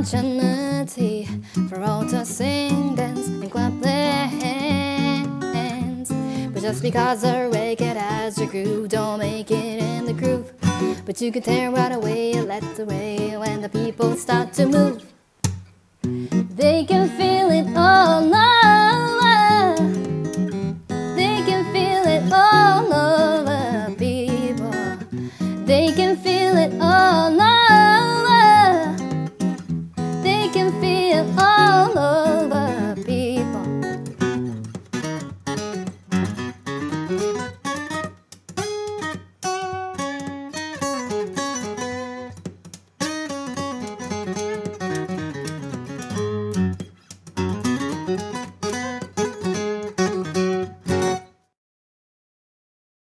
opportunity for all to sing, dance, and clap their hands. But just because the record has a groove, don't make it in the groove. But you can tear right away, let the way when the people start to move.